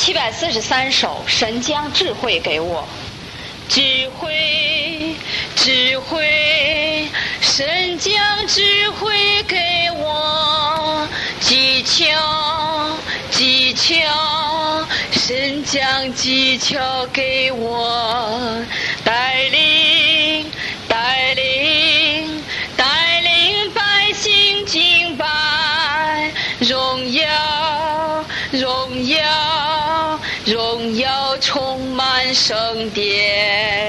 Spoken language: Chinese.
743首，神将智慧给我。智慧，智慧，神将智慧给我。技巧，技巧，神将技巧给我。带领，带领，带领百姓敬拜。荣耀，荣耀，荣耀充满圣殿。